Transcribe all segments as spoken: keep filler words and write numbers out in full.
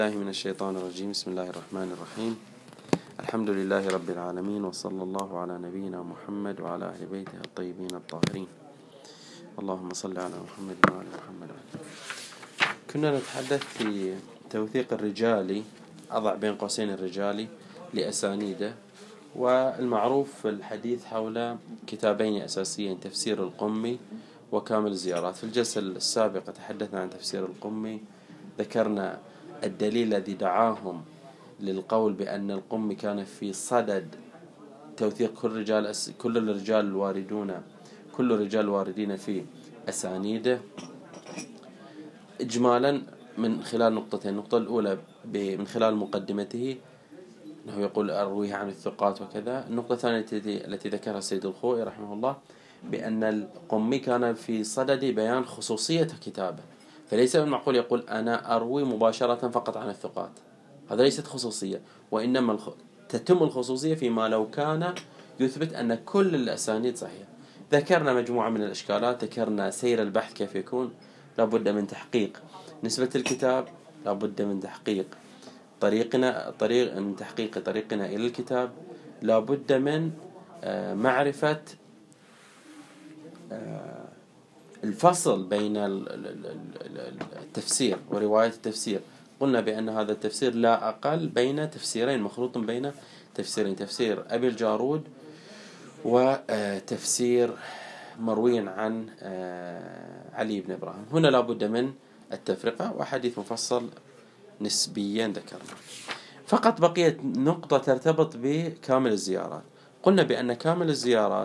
الله من الشيطان الرجيم. بسم الله الرحمن الرحيم. الحمد لله رب العالمين، وصلى الله على نبينا محمد وعلى أهل بيته الطيبين الطاهرين. اللهم صل على محمد وعلى محمد. كنا نتحدث في توثيق الرجالي، أضع بين قوسين الرجالي لأسانيده، والمعروف في الحديث حول كتابين أساسيين: تفسير القمي وكامل الزيارات. في الجلسة السابقة تحدثنا عن تفسير القمي، ذكرنا الدليل الذي دعاهم للقول بأن القمي كان في صدد توثيق كل رجال كل الرجال الواردون كل الرجال الواردين في أسانيده إجمالا من خلال نقطتين. النقطة الأولى من خلال مقدمته أنه يقول أرويها عن الثقات وكذا. النقطة الثانية التي ذكرها السيد الخوئي رحمه الله بأن القمي كان في صدد بيان خصوصية كتابه، فليس من المعقول يقول أنا أروي مباشرة فقط عن الثقات، هذا ليست خصوصية، وإنما الخ... تتم الخصوصية فيما لو كان يثبت أن كل الأسانيد صحيحة. ذكرنا مجموعة من الإشكالات، ذكرنا سير البحث كيف يكون، لابد من تحقيق نسبة الكتاب، لابد من تحقيق طريقنا طريق من تحقيق طريقنا إلى الكتاب، لابد من معرفة الفصل بين التفسير ورواية التفسير. قلنا بأن هذا التفسير لا أقل بين تفسيرين، مخلوط بين تفسيرين: تفسير أبي الجارود وتفسير مروي عن علي بن إبراهيم. هنا لابد من التفرقة، وحديث مفصل نسبيا ذكرنا. فقط بقيت نقطة ترتبط بكامل الزيارات. قلنا بأن كامل الزيارات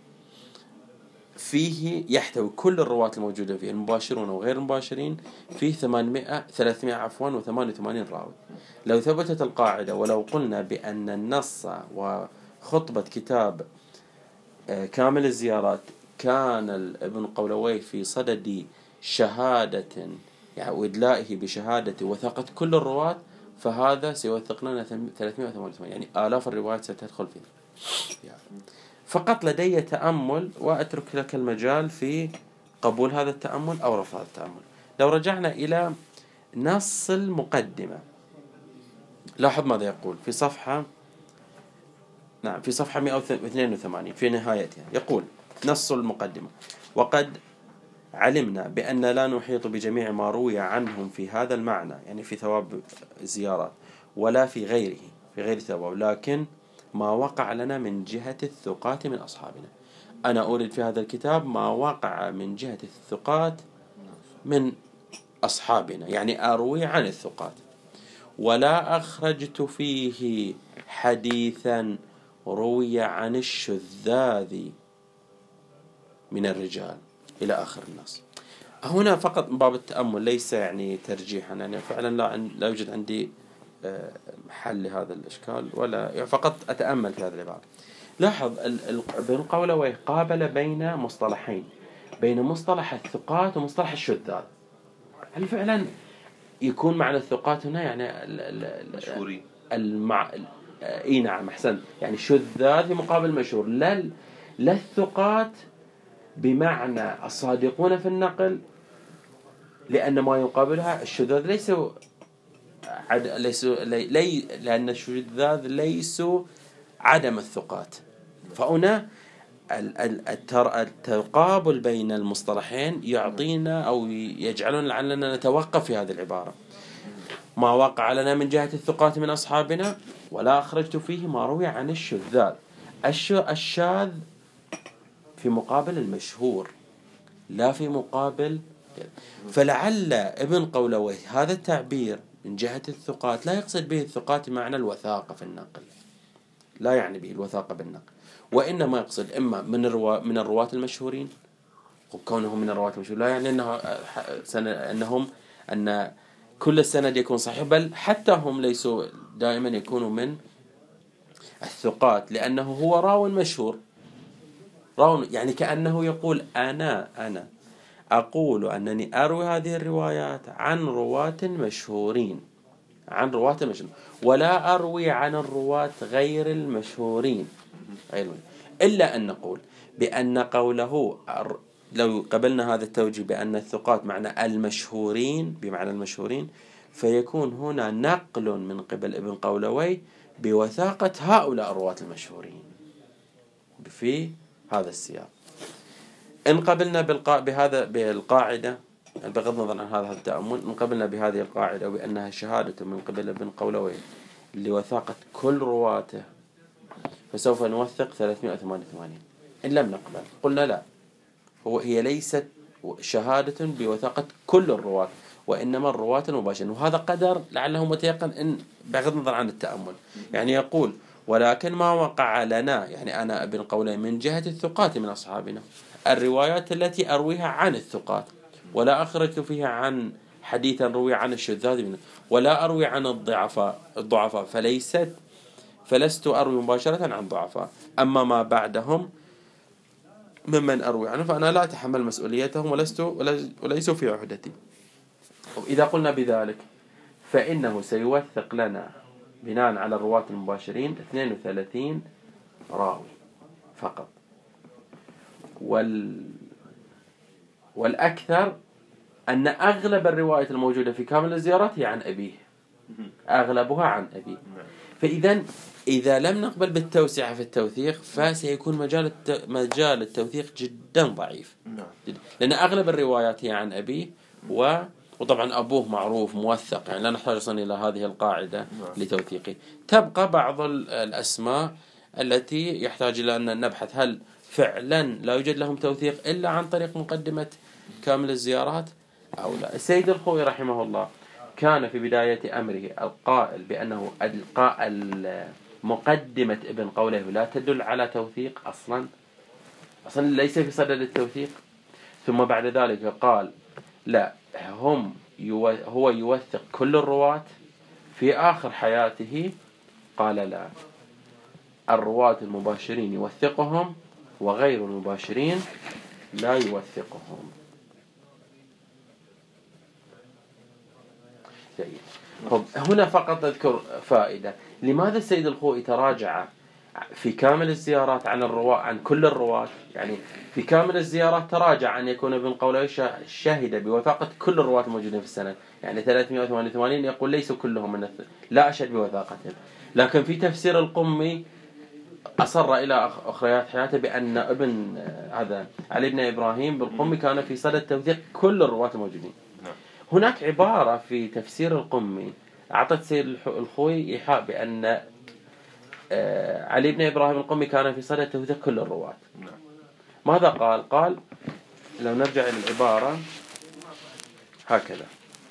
فيه يحتوي كل الرواة الموجودة فيه، المباشرون وغير المباشرين، فيه ثمانمائة ثلاثمائة عفوا وثمانية وثمانين راوي. لو ثبتت القاعدة ولو قلنا بأن النص وخطبة كتاب كامل الزيارات كان ابن قولويه في صدد شهادة يعني وإدلائه بشهادة وثاقة كل الرواة، فهذا سيوثق لنا ثلاثمائة وثمانية وثمانين، يعني آلاف الروايات ستدخل فيه. يعني فقط لدي تأمل، وأترك لك المجال في قبول هذا التأمل أو رفض هذا التأمل. لو رجعنا إلى نص المقدمة، لاحظ ماذا يقول في صفحة نعم في صفحة مئة واثنين وثمانين في نهايتها. يقول نص المقدمة: وقد علمنا بأن لا نحيط بجميع ما روي عنهم في هذا المعنى، يعني في ثواب الزيارات، ولا في غيره في غير ثواب، لكن ما وقع لنا من جهة الثقات من أصحابنا. أنا أريد في هذا الكتاب ما وقع من جهة الثقات من أصحابنا، يعني أروي عن الثقات، ولا أخرجت فيه حديثا روي عن الشذاذ من الرجال إلى آخر النص. هنا فقط من باب التأمل، ليس يعني ترجيحا، يعني فعلا لا لا يوجد عندي حل لهذا الإشكال، ولا يعني فقط أتأمل في هذا العبارة. لاحظ ابن قولويه قابل بين مصطلحين، بين مصطلح الثقات ومصطلح الشذاذ. هل فعلا يكون معنى الثقات هنا يعني مشهورين المع... اي نعم احسنت، يعني شذاذ في مقابل مشهور، لا لا الثقات بمعنى الصادقون في النقل، لأن ما يقابلها الشذاذ ليس عد... ليس لي... لأن الشذاذ ليسوا عدم الثقات. فهنا التقابل بين المصطلحين يعطينا أو يجعلنا لعلنا نتوقف في هذه العبارة: ما وقع لنا من جهة الثقات من أصحابنا، ولا أخرجت فيه ما روي عن الشذاذ. الشاذ في مقابل المشهور، لا في مقابل. فلعل ابن قولويه هذا التعبير من جهة الثقات لا يقصد به الثقات معنى الوثاقة في النقل، لا يعني به الوثاقة بالنقل، وإنما يقصد إما من الرواة من الرواة المشهورين، وكونهم من الرواة المشهورين لا يعني أنه أنهم أن كل السند يكون صحيح، بل حتى هم ليسوا دائما يكونوا من الثقات، لأنه هو راو مشهور، راو يعني كأنه يقول أنا أنا أقول أنني أروي هذه الروايات عن رواة مشهورين عن رواة مشهورين ولا أروي عن الرواة غير المشهورين، إلا أن نقول بأن قوله لو قبلنا هذا التوجيه بأن الثقات معنى المشهورين بمعنى المشهورين، فيكون هنا نقل من قبل ابن قولوي بوثاقة هؤلاء الرواة المشهورين في هذا السياق. إن قبلنا بالقا... بهذا بالقاعدة بغض النظر عن هذا التأمل، إن قبلنا بهذه القاعدة بأنها شهادة من قبل ابن قولوي لوثاقة كل رواته فسوف نوثق ثلاثمائة وثمانية وثمانين. إن لم نقبل قلنا لا، هو هي ليست شهادة بوثاقة كل الرواة وإنما الرواة المباشرين، وهذا قدر لعله متيقن إن بغض النظر عن التأمل. يعني يقول ولكن ما وقع لنا، يعني أنا ابن قولوي، من جهة الثقات من أصحابنا الروايات التي أرويها عن الثقات، ولا أخرج فيها عن حديثا روي عن الشذاذ منه، ولا أروي عن الضعفاء الضعفاء فليست فلست أروي مباشرة عن ضعفاء. أما ما بعدهم ممن أروي عنه فأنا لا أتحمل مسؤوليتهم ولست وليسوا في عهدتي. وإذا قلنا بذلك فإنه سيوثق لنا بناء على الرواة المباشرين اثنين وثلاثين راوي فقط، وال والأكثر أن أغلب الروايات الموجودة في كامل الزيارات هي عن أبيه، أغلبها عن أبيه. فإذا إذا لم نقبل بالتوسعة في التوثيق فسيكون مجال مجال التوثيق جدا ضعيف، لأن أغلب الروايات هي عن أبيه، و وطبعا أبوه معروف موثق، يعني لا نحتاج أصلا إلى هذه القاعدة لتوثيقه. تبقى بعض الأسماء التي يحتاج إلى أن نبحث هل فعلا لا يوجد لهم توثيق إلا عن طريق مقدمة كامل الزيارات أو لا. السيد الخوئي رحمه الله كان في بداية أمره القائل بأنه القاء مقدمة ابن قولوي لا تدل على توثيق أصلا، أصلا ليس في صدد التوثيق. ثم بعد ذلك قال لا، هم يو هو يوثق كل الرواة. في آخر حياته قال لا، الرواة المباشرين يوثقهم وغير المباشرين لا يوثقهم. طب هنا فقط أذكر فائدة، لماذا السيد الخوئي تراجع في كامل الزيارات عن الرواة عن كل الرواة؟ يعني في كامل الزيارات تراجع أن يكون ابن قولوي شاهد بوثاقة كل الرواة الموجودين في السنة، يعني ثلاثمائة وثمانية وثمانين يقول ليسوا كلهم من الث... لا أشهد بوثاقتهم. لكن في تفسير القمي أصر إلى أخريات حياته بأن ابن هذا علي بن إبراهيم بالقمي كان في صدد توثيق كل الرواة الموجودين. هناك عبارة في تفسير القمي أعطت سيد الخوئي إيحاء بأن علي بن إبراهيم القمي كان في صدد توثيق كل الرواة. ماذا قال؟ قال لو نرجع إلى العبارة هكذا،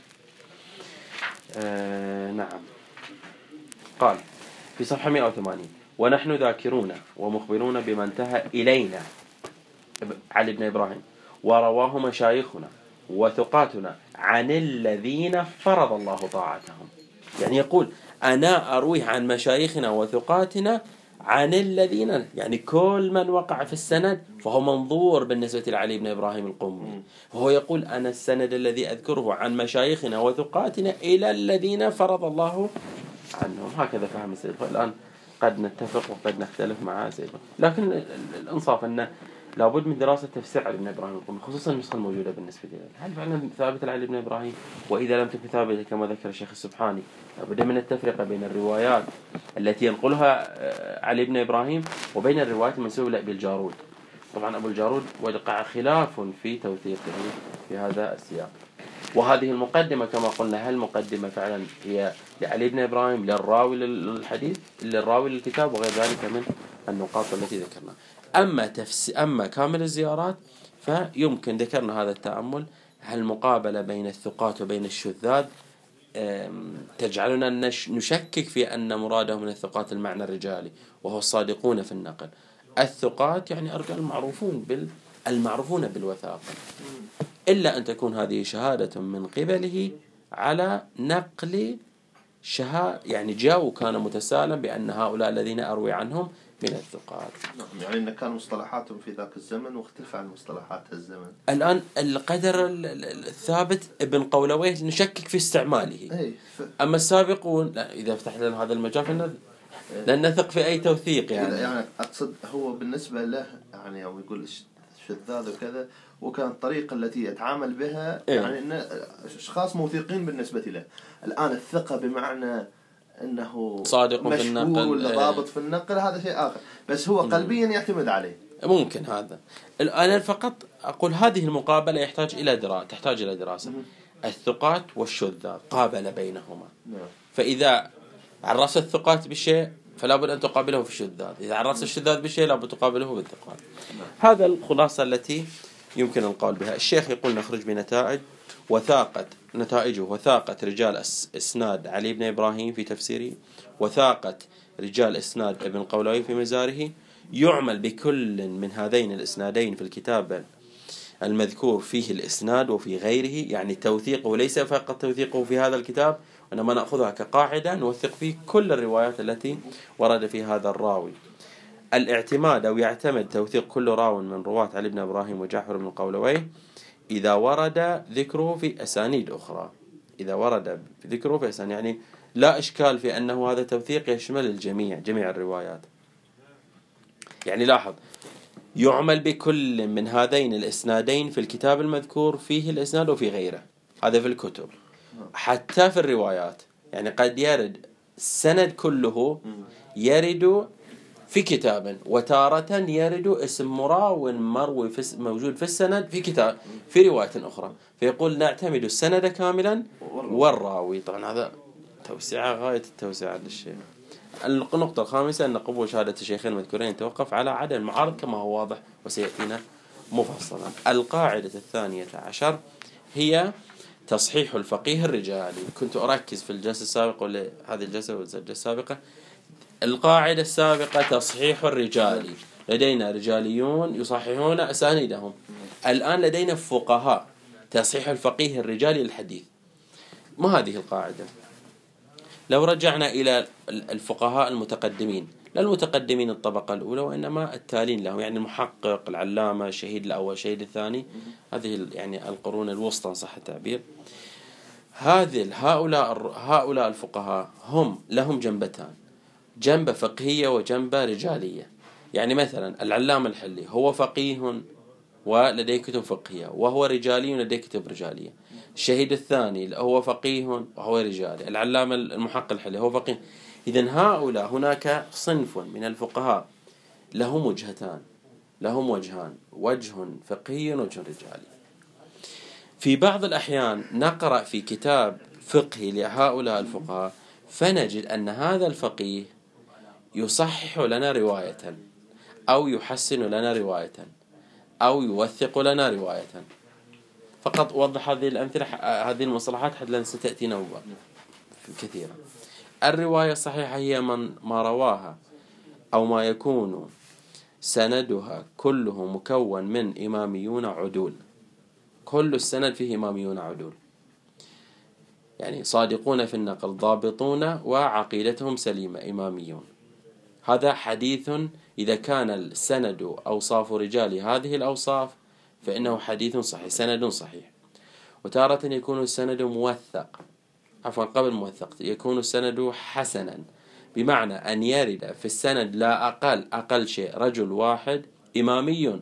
آه نعم، قال في صفحة مئة وثمانين: ونحن ذاكرون ومخبرون بما انتهى إلينا علي بن إبراهيم ورواه مشايخنا وثقاتنا عن الذين فرض الله طاعتهم. يعني يقول أنا أروي عن مشايخنا وثقاتنا عن الذين، يعني كل من وقع في السند فهو منظور بالنسبة لعلي بن إبراهيم القمي. وهو يقول أنا السند الذي أذكره عن مشايخنا وثقاتنا إلى الذين فرض الله عنهم. هكذا فهم السيد. الآن قد نتفق وقد نختلف مع سيد، لكن الإنصاف أن لابد من دراسة تفسير علي بن إبراهيم القمي، خصوصا النسخة الموجودة بالنسبة له. هل فعلا ثابتة علي بن إبراهيم؟ وإذا لم تكن ثابتة كما ذكر الشيخ السبحاني لابد من التفرقة بين الروايات التي ينقلها علي بن إبراهيم وبين الروايات المنسوبة لأبي الجارود. طبعا أبو الجارود وقع خلاف في توثيقه في هذا السياق. وهذه المقدمة كما قلنا، هل مقدمة فعلا هي لعلي بن إبراهيم للراوي للحديث للراوي للكتاب وغير ذلك من النقاط التي ذكرنا. أما تفس أما كامل الزيارات فيمكن ذكرنا هذا التأمل، هل المقابلة بين الثقات وبين الشذاذ تجعلنا نشكك في أن مراده من الثقات المعنى الرجالي وهو الصادقون في النقل. الثقات يعني الرجال المعروفون بال المعروفون بالوثاقة، إلا أن تكون هذه شهادة من قبله على نقل شهادة، يعني جاء وكان متسالا بأن هؤلاء الذين أروي عنهم من الثقات. نعم، يعني إن كان مصطلحاتهم في ذاك الزمن واختلف عن مصطلحات الزمن. الآن القدر الثابت ابن قولوي نشكك في استعماله، أما السابقون لا، إذا فتح لنا هذا المجال فلن لن نثق في أي توثيق. يعني يعني أقصد هو بالنسبة له يعني يوم يقول شذاذ وكذا وكان الطريقة التي يتعامل بها إيه؟ يعني إن أشخاص موثوقين بالنسبة له. الآن الثقة بمعنى أنه صادق في النقل مشهور ولا إيه؟ ضابط في النقل هذا شيء آخر، بس هو قلبيا يعتمد عليه. ممكن هذا. أنا فقط أقول هذه المقابلة يحتاج إلى دراسة، تحتاج إلى دراسة. الثقات والشذاذ قابل بينهما. نعم. فإذا عرفت الثقات بشيء فلا بد أن تقابله في الشذاذ، إذا عرفت الشذاذ بشيء لا بد تقابله بالثقات. هذا الخلاصة التي يمكن القول بها. الشيخ يقول نخرج بنتائج وثاقة نتائجه وثاقة رجال إسناد علي بن إبراهيم في تفسيره، وثاقة رجال إسناد ابن قولوي في مزاره. يعمل بكل من هذين الإسنادين في الكتاب المذكور فيه الإسناد وفي غيره، يعني توثيقه ليس فقط توثيقه في هذا الكتاب، وإنما نأخذها كقاعدة نوثق فيه كل الروايات التي ورد في هذا الراوي. الاعتماد أو يعتمد توثيق كل راو من رواة علي بن إبراهيم وجعفر بن قولوي إذا ورد ذكره في أسانيد أخرى، إذا ورد ذكره في أسانيد، يعني لا إشكال في أنه هذا توثيق يشمل الجميع، جميع الروايات. يعني لاحظ، يعمل بكل من هذين الإسنادين في الكتاب المذكور فيه الإسناد وفي غيره، هذا في الكتب. حتى في الروايات، يعني قد يرد السند كله يرد في كتاب، وتارة يرد اسم مراو مروي في موجود في السند في كتاب في رواية أخرى، فيقول نعتمد السند كاملا والراوي. طبعا هذا توسعة غاية التوسعة للشيء. النقطة الخامسة أن قبول شهادة الشيخين المذكورين يتوقف على عدم المعارض كما هو واضح وسيأتينا مفصلا. القاعدة الثانية عشر هي تصحيح الفقيه الرجالي. كنت أركز في الجلسة السابقة ولا هذه الجلسة والجلسة السابقة. القاعدة السابقة تصحيح الرجالي، لدينا رجاليون يصححون أسانيدهم. الآن لدينا فقهاء تصحيح الفقيه الرجالي للحديث. ما هذه القاعدة؟ لو رجعنا إلى الفقهاء المتقدمين، لا المتقدمين الطبقة الأولى وإنما التالين لهم، يعني المحقق، العلامة، الشهيد الأول، الشهيد الثاني، هذه يعني القرون الوسطى صح التعبير. هذه هؤلاء هؤلاء الفقهاء هم لهم جنبتان، جنبة فقهية وجنبة رجالية. يعني مثلا العلامة الحلي هو فقيه ولديه كتب فقهية وهو رجالي ولديه كتب رجالية. الشهيد الثاني هو فقيه وهو رجالي. العلامة المحقق الحلي هو فقيه. إذن هؤلاء هناك صنف من الفقهاء لهم وجهتان، لهم وجهان، وجه فقهي ووجه رجالي. في بعض الأحيان نقرأ في كتاب فقهي لهؤلاء الفقهاء فنجد أن هذا الفقيه يصحح لنا رواية أو يحسن لنا رواية أو يوثق لنا رواية. فقط أوضح هذه الأمثلة، هذه المصطلحات حتى لن ستأتينا كثيرا. الرواية الصحيحة هي من ما رواها أو ما يكون سندها كله مكون من إماميون عدول، كل السند فيه إماميون عدول، يعني صادقون في النقل، ضابطون وعقيدتهم سليمة، إماميون. هذا حديث إذا كان السند أوصاف رجال هذه الأوصاف فإنه حديث صحيح، سند صحيح. وتارة يكون السند موثق، عفوا قبل موثق يكون السند حسنا، بمعنى أن يرد في السند لا أقل أقل شيء رجل واحد إمامي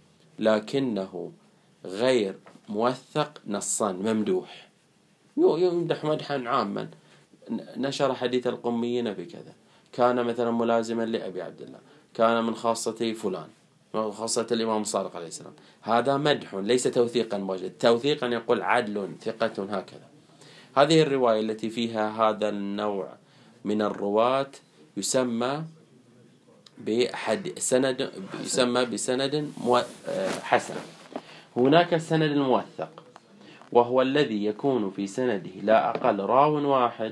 لكنه غير موثق نصا ممدوح، يمدح مدحا عاما، نشر حديث القميين بكذا، كان مثلا ملازما لأبي عبد الله، كان من خاصة فلان، من خاصة الإمام الصادق عليه السلام. هذا مدح ليس توثيقا موجود. توثيقا يقول عدل ثقة هكذا. هذه الرواية التي فيها هذا النوع من الرواة يسمى بحد سند، يسمى بسند حسن. هناك السند الموثق وهو الذي يكون في سنده لا أقل راو واحد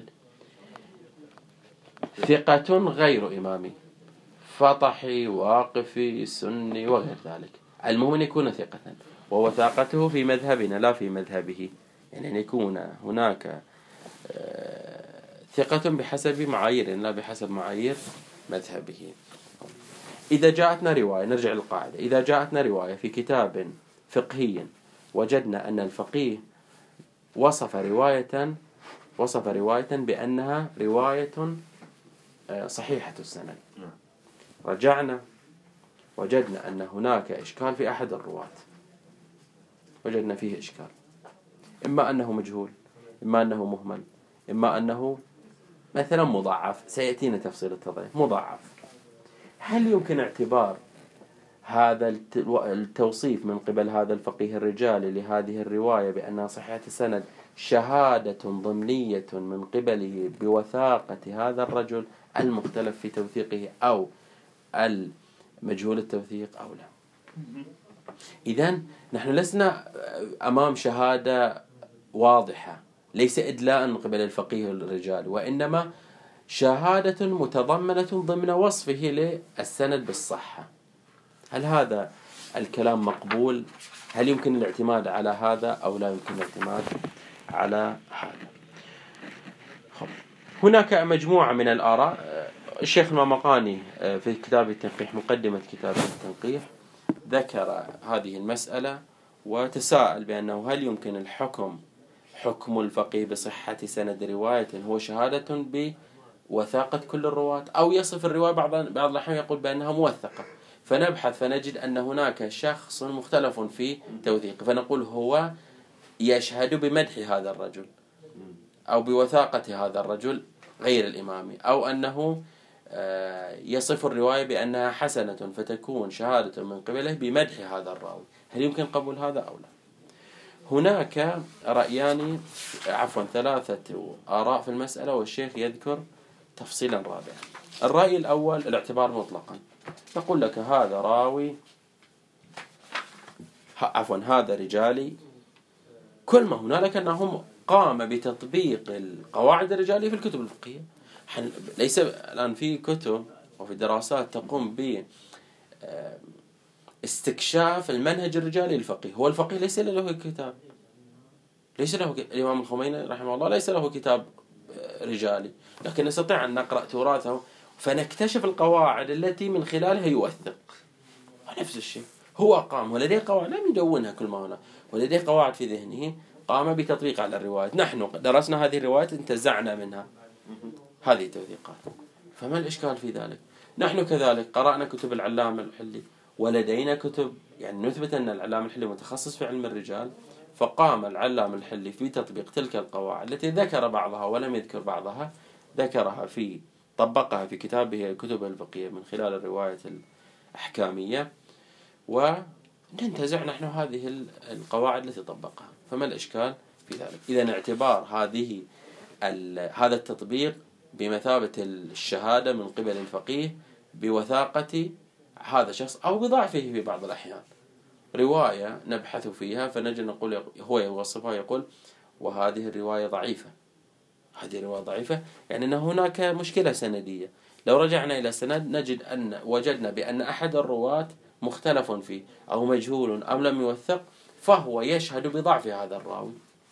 ثقة غير إمامي، فطحي، واقفي، سني وغير ذلك، المهم أن يكون ثقة، ووثاقته في مذهبنا لا في مذهبه، يعني أن يكون هناك ثقة بحسب معايير لا بحسب معايير مذهبه. إذا جاءتنا رواية، نرجع للقاعدة، إذا جاءتنا رواية في كتاب فقهي وجدنا أن الفقيه وصف رواية وصف رواية بأنها رواية صحيحة السند، رجعنا وجدنا أن هناك إشكال في أحد الرواة، وجدنا فيه إشكال، إما أنه مجهول، إما أنه مهمل، إما أنه مثلا مضاعف، سيأتينا تفصيل التضعيف. مضاعف، هل يمكن اعتبار هذا التوصيف من قبل هذا الفقيه الرجالي لهذه الرواية بأنها صحيحة السند شهادة ضمنية من قبله بوثاقة هذا الرجل المختلف في توثيقه أو المجهول التوثيق أو لا؟ إذن نحن لسنا أمام شهادة واضحة، ليس إدلاء من قبل الفقيه الرجالي، وإنما شهادة متضمنة ضمن وصفه للسند بالصحة. هل هذا الكلام مقبول؟ هل يمكن الاعتماد على هذا أو لا يمكن الاعتماد على هذا؟ هناك مجموعة من الآراء. الشيخ المامقاني في كتاب التنقيح، مقدمة كتاب التنقيح، ذكر هذه المسألة وتساءل بأنه هل يمكن الحكم حكم الفقيه بصحة سند رواية هو شهادة بوثاقة كل الرواة، أو يصف الرواية بعض بعض الأحيان يقول بأنها موثقة، فنبحث فنجد أن هناك شخص مختلف في توثيقه، فنقول هو يشهد بمدح هذا الرجل أو بوثاقة هذا الرجل غير الإمامي، أو أنه يصف الرواية بأنها حسنة فتكون شهادة من قبله بمدح هذا الراوي. هل يمكن قبول هذا أو لا؟ هناك رأيان، عفوا ثلاثة آراء في المسألة، والشيخ يذكر تفصيلا رابعا. الرأي الأول الاعتبار مطلقا، نقول لك هذا راوي، عفوا هذا رجالي، كل ما هنالك أنهم قام بتطبيق القواعد الرجالية في الكتب الفقهية. ليس الآن في كتب وفي دراسات تقوم ب استكشاف المنهج الرجالي الفقيه. هو الفقيه ليس له كتاب، ليس له ك... الإمام الخميني رحمه الله ليس له كتاب رجالي، لكن نستطيع أن نقرأ تراثه فنكتشف القواعد التي من خلالها يوثق. نفس الشيء، هو قام ولديه قواعد لم يدونها كل ما هنا، ولديه قواعد في ذهنه قام بتطبيق على الروايات. نحن درسنا هذه الروايات انتزعنا منها هذه التوثيقات، فما الإشكال في ذلك؟ نحن كذلك قرأنا كتب العلامة الحلي، ولدينا كتب يعني نثبت أن العلامة الحلي متخصص في علم الرجال، فقام العلامة الحلي في تطبيق تلك القواعد التي ذكر بعضها ولم يذكر بعضها، ذكرها في طبقها في كتابه كتبه الفقهية من خلال الرواية الأحكامية، وننتزع نحن هذه القواعد التي طبقها. فما الإشكال في ذلك؟ إذن اعتبار هذه هذا التطبيق بمثابة الشهادة من قبل الفقيه بوثاقة هذا الشخص أو بضعفه في بعض الأحيان. رواية نبحث فيها فنجد نقول هو يوصفها يقول وهذه الرواية ضعيفة، هذه الرواية ضعيفة يعني أن هناك مشكلة سندية. لو رجعنا إلى السند نجد أن وجدنا بأن أحد الرواة مختلف فيه أو مجهول أو لم يوثق، فهو يشهد بضعف هذا الراوي.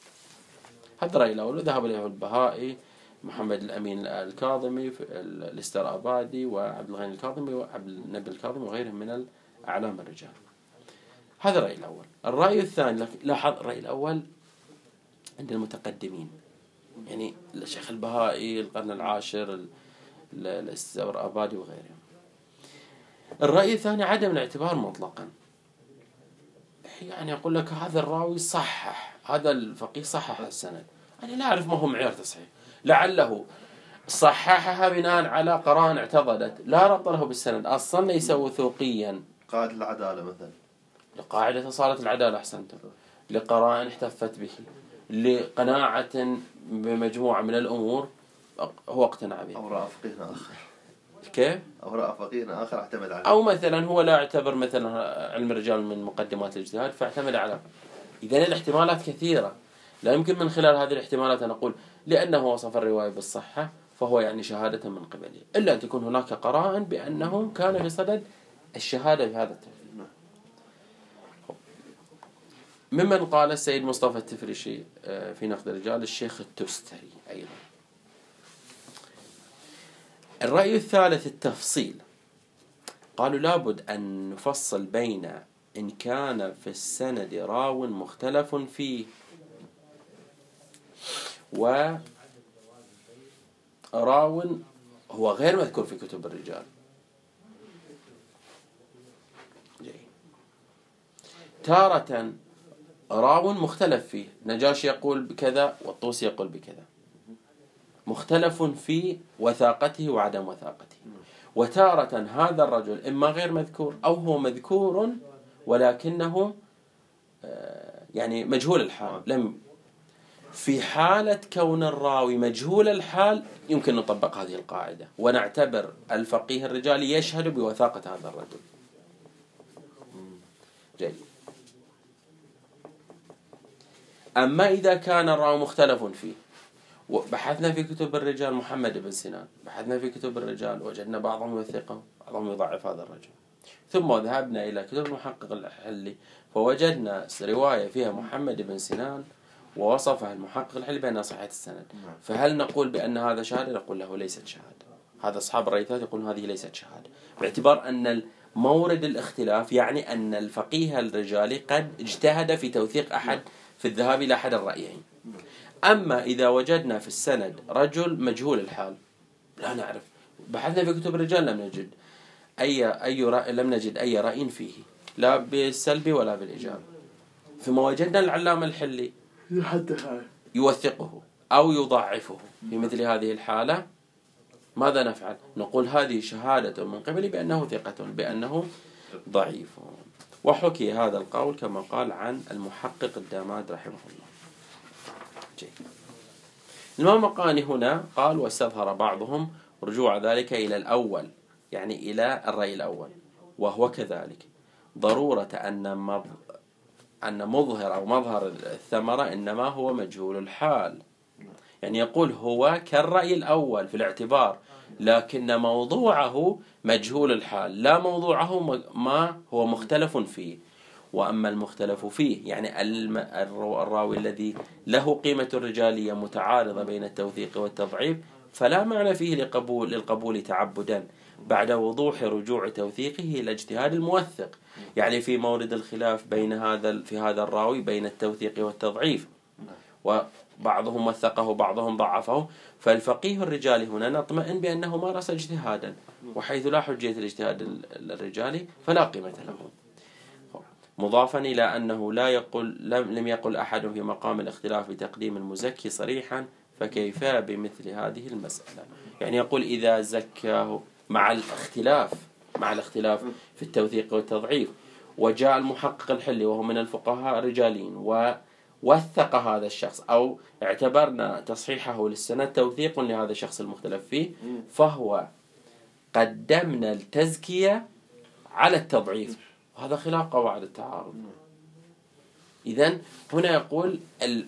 هذا رأي الأول، ذهب إليه البهائي، محمد الأمين الكاظمي، الاسترابادي، وعبد الغني الكاظمي، وعبد النبي الكاظمي، وغيرهم من أعلام الرجال. هذا الرأي الأول. الرأي الثاني، لاحظ الرأي الأول عند المتقدمين، يعني الشيخ البهائي القرن العاشر، الاسترابادي وغيرهم. الرأي الثاني عدم الاعتبار مطلقا، يعني يقول لك هذا الراوي صحح، هذا الفقيه صحح السند، أنا لا أعرف ما هو معيار تصحيح، لعله صححها بناء على قرائن اعتضدت لا ربط له بالسند، أصلا ليس وثوقيا. قاعدة العدالة مثلا، لقاعدة صارت العدالة أحسنت، لقرائن احتفت به، لقناعة بمجموعة من الأمور هو اقتنع بها. أو رأى فقيه آخر، كيف؟ أو رأى فقيه آخر اعتمد عليه، أو مثلا هو لا اعتبر مثلا علم الرجال من مقدمات الاجتهاد فاعتمد على. إذن الاحتمالات كثيرة، لا يمكن من خلال هذه الاحتمالات أن نقول لأنه وصف الرواية بالصحة فهو يعني شهادة من قبله، إلا أن تكون هناك قرائن بأنه كان في صدد الشهادة بهذا التوثيق. ممن قال السيد مصطفى التفريشي في نقد الرجال، الشيخ التستري أيضا. الرأي الثالث التفصيل، قالوا لابد أن نفصل بين إن كان في السند راو مختلف فيه وراو هو غير مذكور في كتب الرجال. جاي. تارة راو مختلف فيه، نجاشي يقول بكذا والطوسي يقول بكذا، مختلف في وثاقته وعدم وثاقته. وتارة هذا الرجل إما غير مذكور أو هو مذكور ولكنه يعني مجهول الحال. لم في حالة كون الراوي مجهول الحال يمكن نطبق هذه القاعدة ونعتبر الفقيه الرجالي يشهد بوثاقة هذا الرجل. جيد. أما إذا كان الراوي مختلف فيه، بحثنا في كتب الرجال محمد بن سنان، بحثنا في كتب الرجال وجدنا بعضهم يوثقه بعضهم يضعف هذا الرجل، ثم ذهبنا إلى كتب المحقق الحلي فوجدنا رواية فيها محمد بن سنان ووصفها المحقق الحلي بأنها صحيحة السند، فهل نقول بأن هذا شهادة؟ نقول له ليست شهادة. هذا أصحاب الريثات يقولون هذه ليست شهادة، باعتبار أن مورد الاختلاف يعني أن الفقيه الرجالي قد اجتهد في توثيق أحد في الذهاب إلى أحد الرأيين. أما إذا وجدنا في السند رجل مجهول الحال لا نعرف، بحثنا في كتب الرجال لم نجد أي أي رأي، لم نجد أي رأي فيه لا بالسلب ولا بالإيجاب، ثم وجدنا العلامة الحلي يوثقه أو يضعفه، في مثل هذه الحالة ماذا نفعل؟ نقول هذه شهادة من قبل بأنه ثقة بأنه ضعيف. وحكي هذا القول كما قال عن المحقق الداماد رحمه الله. جيد. المامقاني هنا قال واستظهر بعضهم رجوع ذلك إلى الأول، يعني إلى الرأي الأول، وهو كذلك ضرورة أن مظ... أن مظهر أو مظهر الثمرة إنما هو مجهول الحال، يعني يقول هو كالرأي الأول في الاعتبار لكن موضوعه مجهول الحال، لا موضوعه ما هو مختلف فيه. وأما المختلف فيه يعني الراوي الذي له قيمة رجالية متعارضة بين التوثيق والتضعيف فلا معنى فيه لقبول للقبول تعبدا بعد وضوح رجوع توثيقه إلى اجتهاد الموثق، يعني في مورد الخلاف بين هذا في هذا الراوي بين التوثيق والتضعيف، وبعضهم وثقه بعضهم ضعفه، فالفقيه الرجالي هنا نطمئن بأنه مارس اجتهادا، وحيث لا حجية الاجتهاد الرجالي فلا قيمة له. مضافا إلى أنه لا يقول لم يقل أحد في مقام الاختلاف بتقديم المزكي صريحا، فكيف بمثل هذه المسألة؟ يعني يقول إذا زكاه مع الاختلاف مع الاختلاف في التوثيق والتضعيف، وجاء المحقق الحلي وهو من الفقهاء الرجاليين ووثق هذا الشخص أو اعتبرنا تصحيحه للسند توثيق لهذا الشخص المختلف فيه، فهو قدمنا التزكية على التضعيف، وهذا خلاف قواعد التعارض. إذن هنا يقول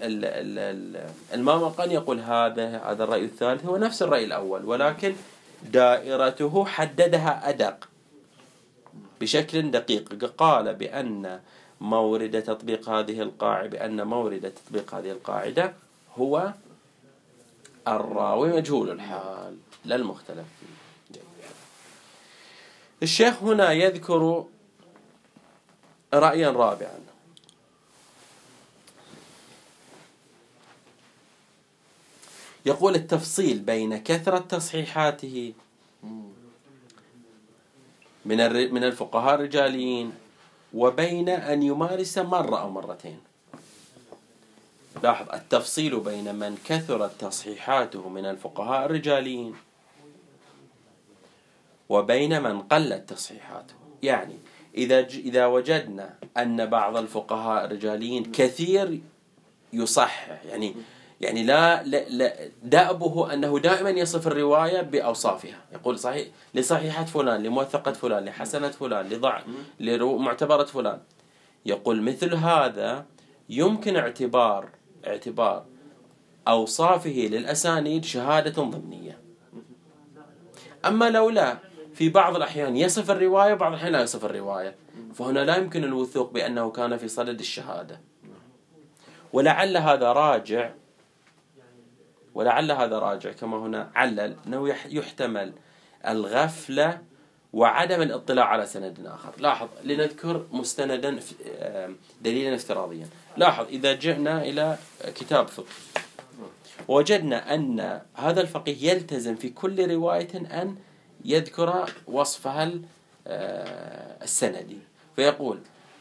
المامقاني يقول هذا هذا الرأي الثالث هو نفس الرأي الأول، ولكن دائرته حددها أدق بشكل دقيق. قال بأن مورد تطبيق هذه القاعدة بأن مورد تطبيق هذه القاعدة هو الراوي مجهول الحال لا المختلف فيه. الشيخ هنا يذكر رأيا رابعا، يقول التفصيل بين كثرة تصحيحاته من من الفقهاء الرجاليين وبين أن يمارس مرة أو مرتين. لاحظ التفصيل بين من كثرت تصحيحاته من الفقهاء الرجاليين وبين من قلت تصحيحاته. يعني إذا إذا وجدنا أن بعض الفقهاء الرجاليين كثير يصحح، يعني يعني لا, لا, لا دأبه أنه دائما يصف الرواية بأوصافها، يقول صحيح لصحيحة فلان، لموثقة فلان، لحسنة فلان، لضع لمعتبرة فلان، يقول مثل هذا يمكن اعتبار اعتبار أوصافه للأسانيد شهادة ضمنية. أما لو لا في بعض الأحيان يصف الرواية وبعض الأحيان لا يصف الرواية، فهنا لا يمكن الوثوق بأنه كان في صدد الشهادة. ولعل هذا راجع ولعل هذا راجع كما هنا علل أنه يحتمل الغفلة وعدم الاطلاع على سند آخر. لاحظ لنذكر مستندا دليلا افتراضيا. لاحظ إذا جئنا إلى كتاب فقه وجدنا أن هذا الفقيه يلتزم في كل رواية أن يذكر وصفها السندي، فيقول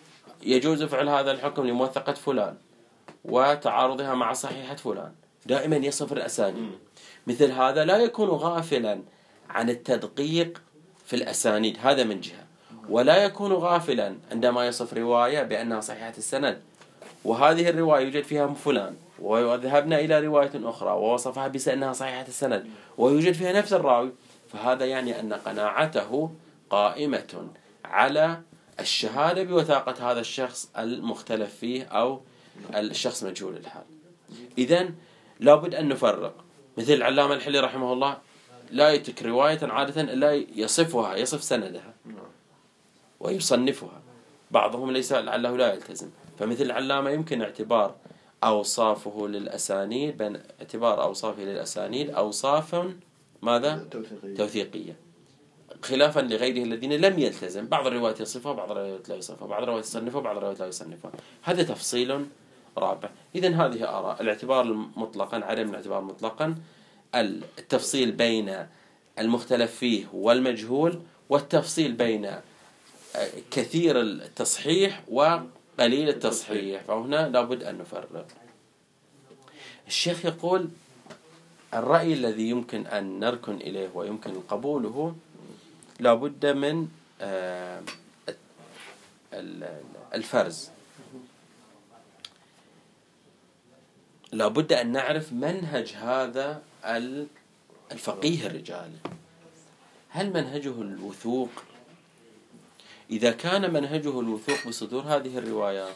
يجوز فعل هذا الحكم لموثقة فلان وتعارضها مع صحيحة فلان، دائما يصف الأسانيد. مثل هذا لا يكون غافلا عن التدقيق في الأسانيد، هذا من جهة، ولا يكون غافلا عندما يصف رواية بأنها صحيحة السند وهذه الرواية يوجد فيها فلان، وذهبنا إلى رواية أخرى ووصفها بأنها صحيحة السند ويوجد فيها نفس الراوي، فهذا يعني أن قناعته قائمة على الشهادة بوثاقة هذا الشخص المختلف فيه أو الشخص مجهول الحال. إذن لابد أن نفرق. مثل العلامة الحلي رحمه الله لا يترك رواية عادة إلا يصفها، يصف سندها ويصنفها، بعضهم ليس لعله لا يلتزم. فمثل العلامة يمكن اعتبار أوصافه للأسانيد بين اعتبار أوصافه للأسانيد أوصاف ماذا؟ توثيقية. توثيقية، خلافا لغيره الذين لم يلتزم، بعض الروايات يصفها بعض الروايات لا يصفها، بعض الروايات يصنفها بعض الروايات لا يصنفها. هذا تفصيل رابع. إذن هذه آراء. الاعتبار مطلقا، عدم الاعتبار مطلقا، التفصيل بين المختلف فيه والمجهول، والتفصيل بين كثير التصحيح وقليل التصحيح، فهنا لابد أن نفرق. الشيخ يقول الرأي الذي يمكن أن نركن إليه ويمكن قبوله لابد من الفرز، لابد أن نعرف منهج هذا الفقيه الرجالي. هل منهجه الوثوق؟ إذا كان منهجه الوثوق بصدور هذه الروايات،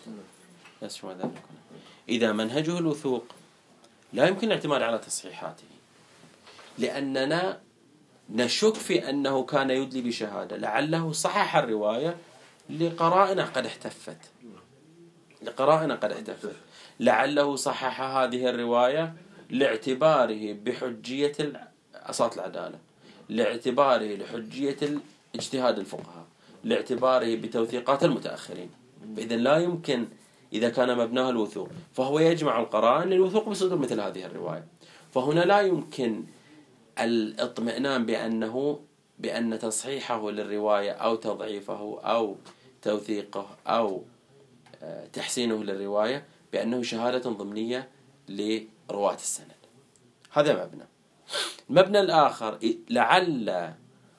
إذا منهجه الوثوق لا يمكن الاعتماد على تصحيحاته، لأننا نشك في أنه كان يدلي بشهادة، لعله صحح الرواية لقرائن قد احتفت لقرائن قد احتفت لعله صحح هذه الرواية لاعتباره بحجية أصالة العدالة، لاعتباره لحجية اجتهاد الفقهاء، لاعتباره بتوثيقات المتأخرين. فإذا لا يمكن، إذا كان مبناه الوثوق فهو يجمع القرائن للوثوق بصدور مثل هذه الرواية، فهنا لا يمكن الاطمئنان بأنه بأن تصحيحه للرواية أو تضعيفه أو توثيقه أو تحسينه للرواية بأنه شهادة ضمنية لرواة السند. هذا مبنى. المبنى الآخر لعل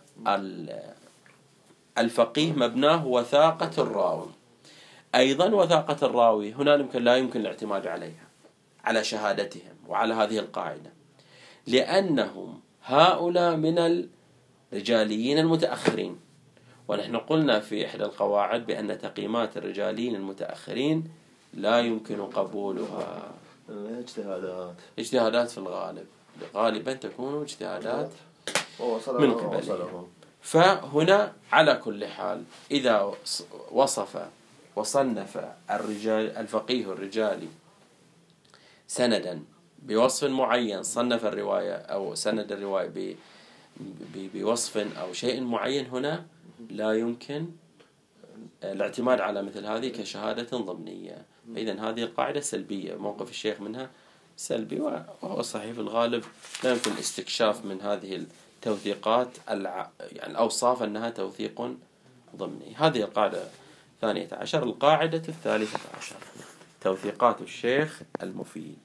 الفقيه مبناه وثاقة الراوي، أيضا وثاقة الراوي هنا يمكن لا يمكن الاعتماد عليها، على شهادتهم وعلى هذه القاعدة، لأنهم هؤلاء من الرجاليين المتأخرين، ونحن قلنا في إحدى القواعد بأن تقييمات الرجاليين المتأخرين لا يمكن قبولها. اجتهادات اجتهادات في الغالب، غالبا تكون اجتهادات من قبلهم. فهنا على كل حال إذا وصف وصنف الرجال الفقيه الرجالي سندا بوصف معين، صنف الرواية أو سند الرواية بوصف أو شيء معين، هنا لا يمكن الاعتماد على مثل هذه كشهادة ضمنية. إذن هذه القاعدة سلبية، موقف الشيخ منها سلبي، وهو صحيح في الغالب لا يمكن الاستكشاف من هذه التوثيقات الع... يعني الأوصاف أنها توثيق ضمني. هذه القاعدة الثانية عشر. القاعدة الثالثة عشر توثيقات الشيخ المفيد.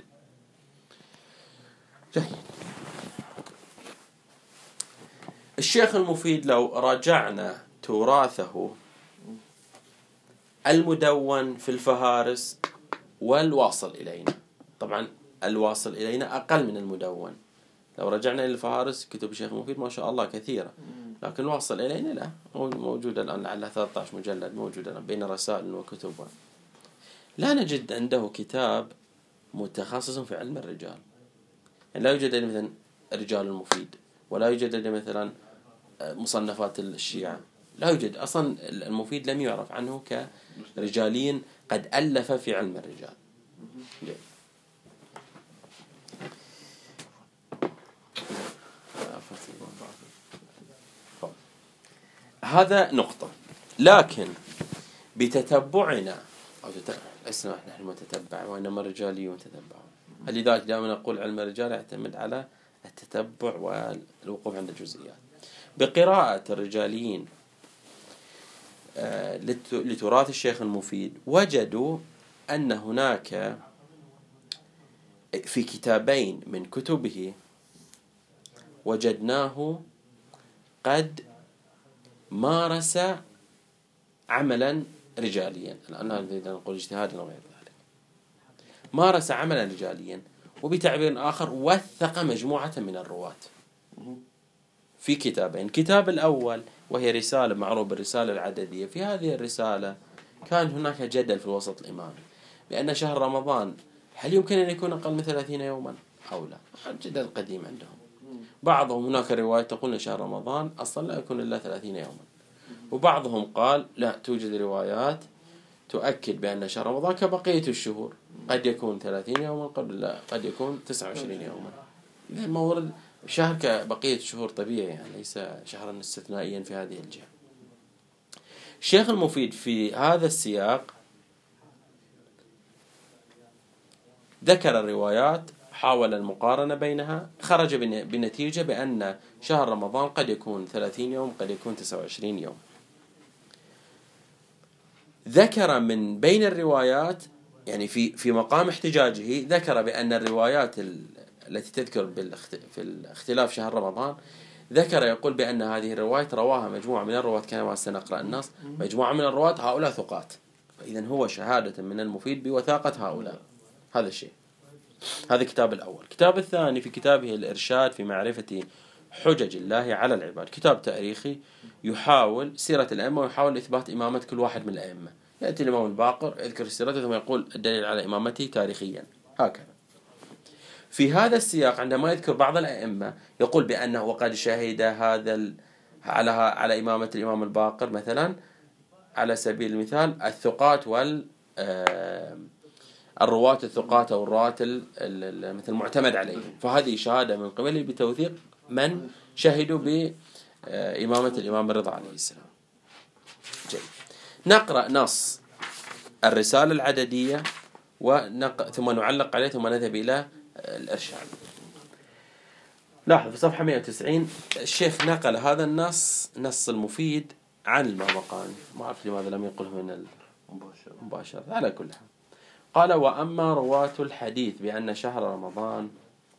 جيد. الشيخ المفيد لو راجعنا تراثه المدون في الفهارس والواصل إلينا، طبعا الواصل إلينا أقل من المدون، لو رجعنا إلى الفهارس كتب الشيخ المفيد ما شاء الله كثيرة، لكن الواصل إلينا لا، موجودة الآن لعلها ثلاثة عشر مجلد موجودة بين رسائل وكتب. لا نجد عنده كتاب متخصص في علم الرجال، يعني لا يوجد مثلا رجال المفيد، ولا يوجد مثلا مصنفات الشيعة، لا يوجد أصلا. المفيد لم يعرف عنه كرجالين قد ألف في علم الرجال. هذا نقطة. لكن بتتبعنا أو تتبع اسمع نحن متتبع وإنما الرجالي متتبعون، لذلك دائما نقول علم الرجال يعتمد على التتبع والوقوف عند الجزئيات. بقراءة الرجاليين لتراث الشيخ المفيد وجدوا أن هناك في كتابين من كتبه وجدناه قد مارس عملا رجاليا، الآن نريد أن نقول اجتهادا وغير ذلك، مارس عملا رجاليا، وبتعبير آخر وثق مجموعة من الرواة في كتابين. الكتاب الأول وهي رسالة معروفة بالرسالة العددية. في هذه الرسالة كان هناك جدل في الوسط الإمامي بأن شهر رمضان هل يمكن أن يكون أقل من ثلاثين يوما أو لا؟ جدل قديم عندهم. بعضهم هناك رواية تقول أن شهر رمضان أصلا لا يكون إلا ثلاثين يوما، وبعضهم قال لا، توجد روايات تؤكد بأن شهر رمضان كبقية الشهور قد يكون ثلاثين يوما، قبل لا قد يكون تسعة وعشرين يوما. إذا مورد شهر كبقية الشهور طبيعي، يعني ليس شهرا استثنائيا في هذه الجهة. الشيخ المفيد في هذا السياق ذكر الروايات، حاول المقارنة بينها، خرج بنتيجة بأن شهر رمضان قد يكون ثلاثين يوم، قد يكون تسعة وعشرين يوم. ذكر من بين الروايات، يعني في في مقام احتجاجه ذكر بأن الروايات التي تذكر في الاختلاف شهر رمضان، ذكر يقول بأن هذه الروايات رواها مجموعة من الرواة كما سنقرأ النص، مجموعة من الرواة هؤلاء ثقات، فإذا هو شهادة من المفيد بوثاقة هؤلاء. هذا الشيء. هذا الكتاب الأول. الكتاب الثاني في كتابه الإرشاد في معرفة حجج الله على العباد، كتاب تاريخي يحاول سيرة الأئمة ويحاول إثبات إمامة كل واحد من الأئمة. يأتي الإمام الباقر يذكر سيرته ثم يقول الدليل على إمامته تاريخيا، هكذا. في هذا السياق عندما يذكر بعض الأئمة يقول بأنه وقد شهد هذا ال... على على إمامة الإمام الباقر مثلا على سبيل المثال الثقات وال الرواة الثقات أو الرواة مثل المعتمد عليهم، فهذه شهادة من قبله بتوثيق من شهدوا بإمامة الإمام الرضا عليه السلام. جيد. نقرأ نص الرسالة العددية ونق... ثم نعلق عليه ثم نذهب إلى الإرشاد. لاحظ في صفحة مئة وتسعين الشيخ نقل هذا النص، نص المفيد، عن المامقاني. ما أعرف لماذا لم يقله من المباشر. على كل حال قال: وأما رواة الحديث بأن شهر رمضان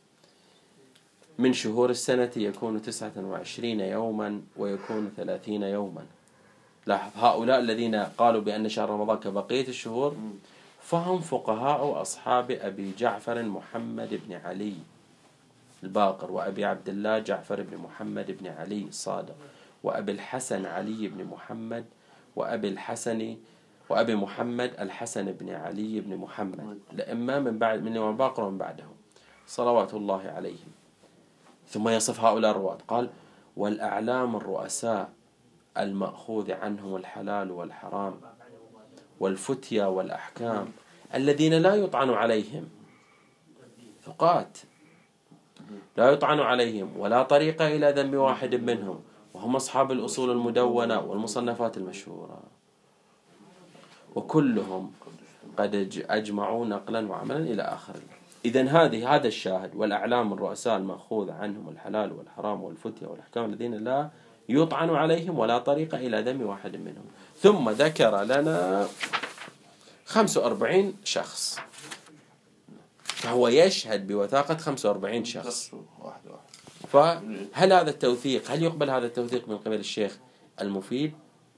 من شهور السنة يكون تسعة وعشرين يوما ويكون ثلاثين يوما. لاحظ هؤلاء الذين قالوا بأن شهر رمضان كبقية الشهور فهم فقهاء أصحاب أبي جعفر محمد بن علي الباقر، وأبي عبد الله جعفر بن محمد بن علي الصادق، وأبي الحسن علي بن محمد، وأبي الحسن وأبي محمد الحسن بن علي بن محمد، الأئمة من بعد من الإمام الباقر ومن بعدهم صلوات الله عليهم. ثم يصف هؤلاء الرواة قال: والأعلام الرؤساء المأخوذ عنهم الحلال والحرام والفتيا والأحكام الذين لا يطعن عليهم، ثقات لا يطعن عليهم ولا طريق إلى ذنب واحد منهم، وهم أصحاب الأصول المدونة والمصنفات المشهورة، وكلهم قد أجمعوا نقلا وعملا إلى آخره. إذن هذه هذا الشاهد: والأعلام الرؤساء المأخوذ عنهم الحلال والحرام والفتيا والأحكام الذين لا يطعن عليهم ولا طريق إلى ذنب واحد منهم. ثم ذكر لنا خمسة وأربعين شخص، فهو يشهد بوثاقة خمسة وأربعين شخص. فهل هذا التوثيق هل يقبل هذا التوثيق من قبل الشيخ المفيد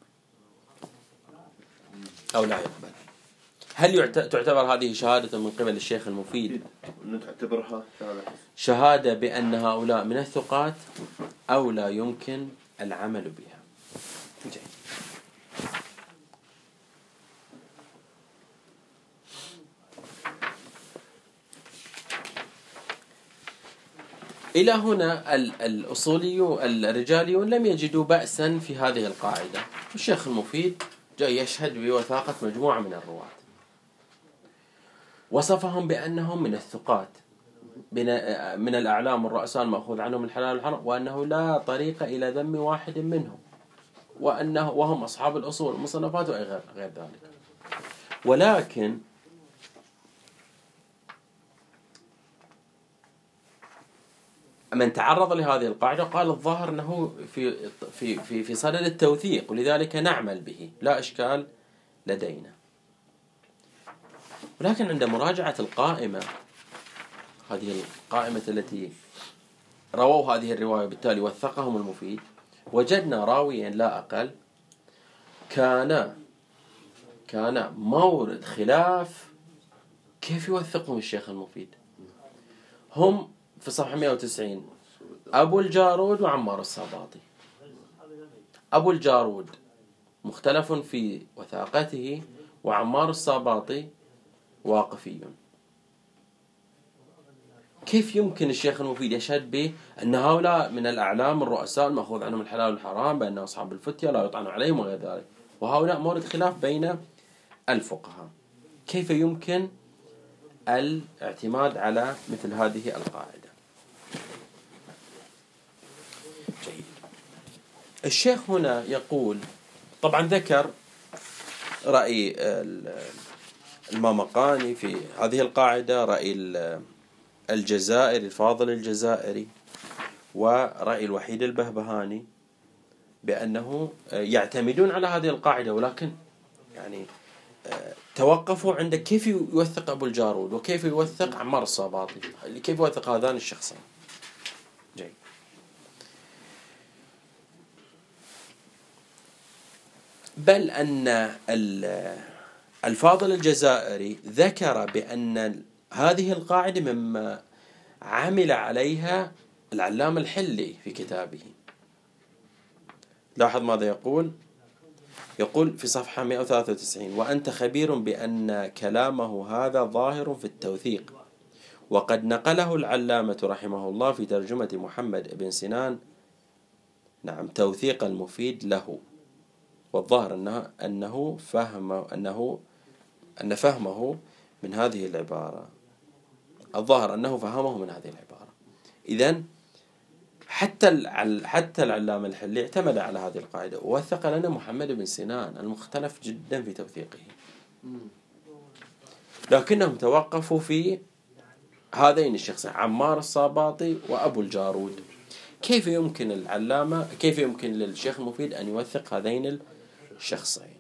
أو لا يقبل؟ هل تعتبر هذه شهادة من قبل الشيخ المفيد نعتبرها شهادة بأن هؤلاء من الثقات أو لا يمكن العمل بها؟ جيد. إلى هنا الأصوليون الرجاليون لم يجدوا بأسا في هذه القاعدة. الشيخ المفيد جاء يشهد بوثاقة مجموعة من الرواة، وصفهم بأنهم من الثقات من الأعلام الرؤساء المأخوذ عنهم الحلال والحرام، وأنه لا طريق إلى ذم واحد منهم، وأنه وهم أصحاب الأصول المصنفات وغير غير ذلك. ولكن من تعرض لهذه القاعدة قال الظاهر أنه في في في في صدد التوثيق، ولذلك نعمل به لا إشكال لدينا. ولكن عند مراجعة القائمة، هذه القائمة التي رووا هذه الرواية بالتالي وثقهم المفيد، وجدنا راويا لا أقل كان كان مورد خلاف كيف يوثقهم الشيخ المفيد. هم في صفحة مئة وتسعين أبو الجارود وعمار الساباطي. أبو الجارود مختلف في وثاقته، وعمار الساباطي واقفي. كيف يمكن الشيخ المفيد يشهد به أن هؤلاء من الأعلام الرؤساء المأخوذ عنهم الحلال والحرام، بأن أصحاب الفتية لا يطعن عليهم وغير ذلك، وهؤلاء مورد خلاف بين الفقهاء؟ كيف يمكن الاعتماد على مثل هذه القاعدة؟ جيد. الشيخ هنا يقول، طبعا ذكر رأي المامقاني في هذه القاعدة، رأي الجزائري الفاضل الجزائري، ورأي الوحيد البهبهاني، بأنه يعتمدون على هذه القاعدة، ولكن يعني توقفوا عند كيف يوثق أبو الجارود وكيف يوثق عمار الساباطي، كيف يوثق هذان الشخصين. جيد. بل أن الفاضل الجزائري ذكر بأن هذه القاعدة مما عمل عليها العلام الحلي في كتابه. لاحظ ماذا يقول. يقول في صفحة مئة وثلاثة وتسعين: وأنت خبير بأن كلامه هذا ظاهر في التوثيق، وقد نقله العلامة رحمه الله في ترجمة محمد بن سنان، نعم، توثيق المفيد له. والظاهر أنه أنه فهم أنه أن فهمه من هذه العبارة، الظاهر أنه فهمه من هذه العبارة. إذن حتى حتى العلامة الحلي اعتمد على هذه القاعدة، ووثق لنا محمد بن سنان المختلف جدا في توثيقه، لكنهم توقفوا في هذين الشخصين، عمار الساباطي وأبو الجارود. كيف يمكن العلامة كيف يمكن للشيخ المفيد أن يوثق هذين الشخصين؟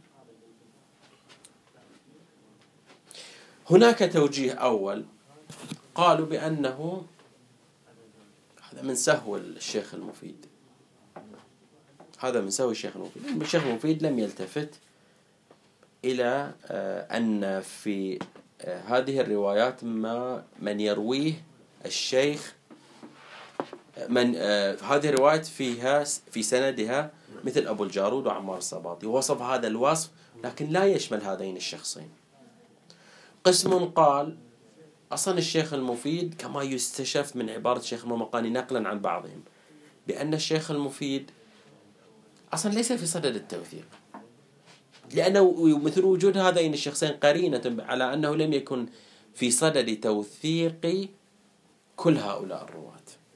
هناك توجيه أول، قالوا بأنه هذا من سهو الشيخ المفيد، هذا من سهو الشيخ المفيد. الشيخ المفيد لم يلتفت إلى أن في هذه الروايات ما من يرويه الشيخ، من هذه الروايات فيها في سندها مثل أبو الجارود وعمار الساباطي، ووصف هذا الوصف لكن لا يشمل هذين الشخصين. قسم قال أصلا الشيخ المفيد كما يستشف من عبارة الشيخ المامقاني نقلا عن بعضهم، بأن الشيخ المفيد أصلا ليس في صدد التوثيق، لأنه مثل وجود هذين الشخصين قرينة على أنه لم يكن في صدد توثيق كل هؤلاء الرواة.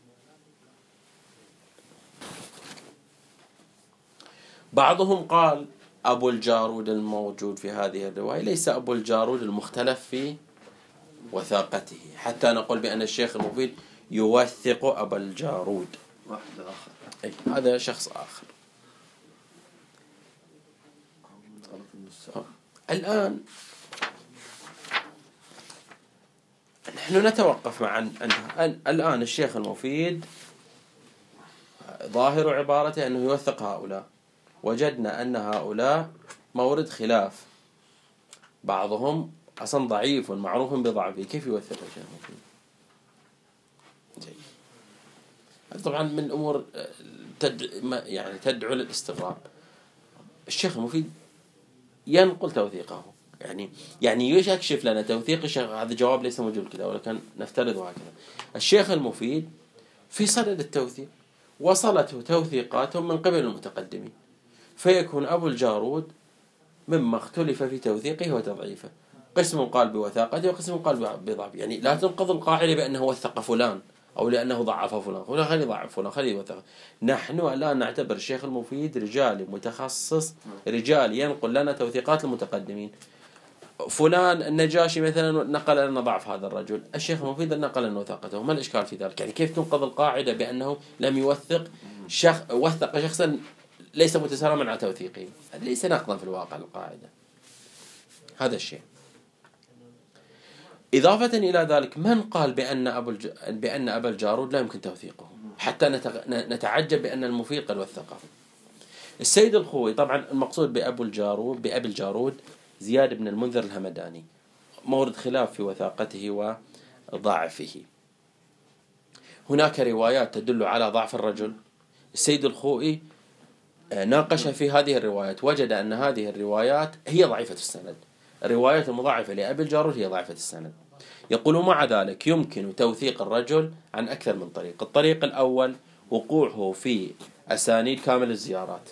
بعضهم قال أبو الجارود الموجود في هذه الرواية ليس أبو الجارود المختلف في وثاقته، حتى نقول بأن الشيخ المفيد يوثق أبا الجارود، واحد آخر، أي هذا شخص آخر. الآن نحن نتوقف مع أن الآن الشيخ المفيد ظاهر عبارته أنه يوثق هؤلاء، وجدنا أن هؤلاء مورد خلاف، بعضهم أصلا ضعيف معروف بضعفه، كيف يوثق الشيخ المفيد؟ جيد. طبعا من الأمور تد... يعني تدعو للاستغراب. الشيخ المفيد ينقل توثيقه، يعني يعني يكشف لنا توثيق الشيخ، هذا جواب ليس موجود كذا، ولكن نفترض هكذا. الشيخ المفيد في صدد التوثيق، وصلته توثيقاتهم من قبل المتقدمين، فيكون أبو الجارود مما اختلف في توثيقه وتضعيفه، قسم قال بوثاقته وقسم قال بضعفه. يعني لا تنقض القاعدة بأنه وثق فلان أو لأنه ضعف فلان، ولا خلي ضعف فلان خلي وثق. نحن الآن نعتبر الشيخ المفيد رجال متخصص، رجال ينقل لنا توثيقات المتقدمين، فلان النجاشي مثلا نقل لنا ضعف هذا الرجل، الشيخ المفيد نقل لنا وثاقته، ما الإشكال في ذلك؟ يعني كيف تنقض القاعدة بأنه لم يوثق شخص، وثق شخصا ليس متسارعا على توثيقه؟ ليس نقضا في الواقع القاعدة. هذا الشيء. إضافة إلى ذلك، من قال بأن أبو الج... بأن أبا الجارود لا يمكن توثيقه حتى نتغ... نتعجب بأن المفيد قد وثقه؟ السيد الخوئي. طبعا المقصود بأبو الجارود بأبي الجارود زياد بن المنذر الهمداني، مورد خلاف في وثاقته وضعفه. هناك روايات تدل على ضعف الرجل. السيد الخوئي ناقش في هذه الروايات، وجد أن هذه الروايات هي ضعيفة السند. الروايات المضاعفة لأبي الجارود هي ضعيفة السند. يقول مع ذلك يمكن توثيق الرجل عن أكثر من طريق. الطريق الأول وقوعه في أسانيد كامل الزيارات،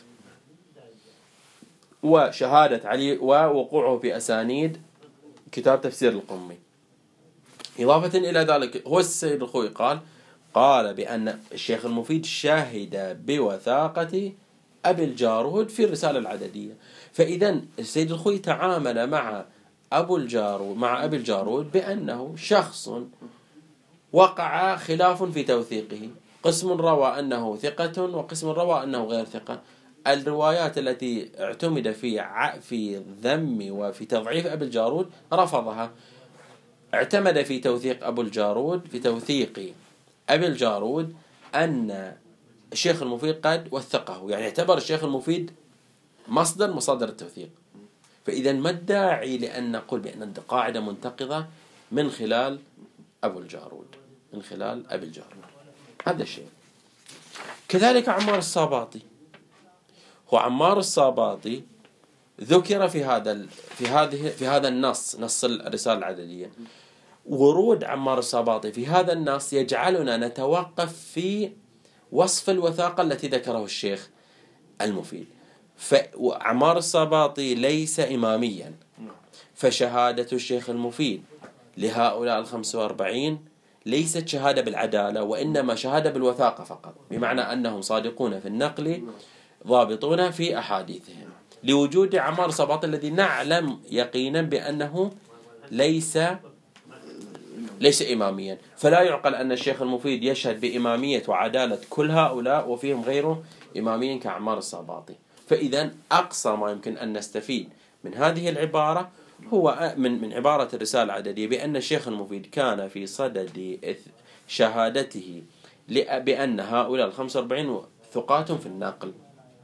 وشهادة علي، ووقوعه في أسانيد كتاب تفسير القمي. إضافة إلى ذلك، هو السيد الخوئي قال قال بأن الشيخ المفيد شاهد بوثاقة أبي الجارود في الرسالة العددية. فإذا السيد الخوئي تعامل مع أبو الجارود مع أبي الجارود بأنه شخص وقع خلاف في توثيقه، قسم روى أنه ثقة وقسم روى أنه غير ثقة. الروايات التي اعتمد في في ذم وفي تضعيف أبي الجارود رفضها. اعتمد في توثيق أبو الجارود في توثيق أبي الجارود أن الشيخ المفيد قد وثقه، يعني اعتبر الشيخ المفيد مصدر مصادر التوثيق. فإذا ما الداعي لأن نقول بأن القاعدة منتقضة من خلال أبو الجارود، من خلال أبي الجارود؟ هذا الشيء. كذلك عمار الصاباطي. هو عمار الصاباطي ذكر في هذا في هذه في هذا النص، نص الرسالة العددية. ورود عمار الصاباطي في هذا النص يجعلنا نتوقف في وصف الوثاقة التي ذكره الشيخ المفيد. فعمار الصاباطي ليس إماميا، فشهادة الشيخ المفيد لهؤلاء الخمسة وأربعين ليست شهادة بالعدالة، وإنما شهادة بالوثاقة فقط، بمعنى أنهم صادقون في النقل ضابطون في أحاديثهم، لوجود عمار الصاباطي الذي نعلم يقينا بأنه ليس ليس إماميا. فلا يعقل أن الشيخ المفيد يشهد بإمامية وعدالة كل هؤلاء وفيهم غيره إماميين كعمار الصاباطي. فإذا أقصى ما يمكن أن نستفيد من هذه العبارة هو من من عبارة الرسالة العددية بأن الشيخ المفيد كان في صدد شهادته بأن هؤلاء الخمسة وأربعين ثقات في النقل،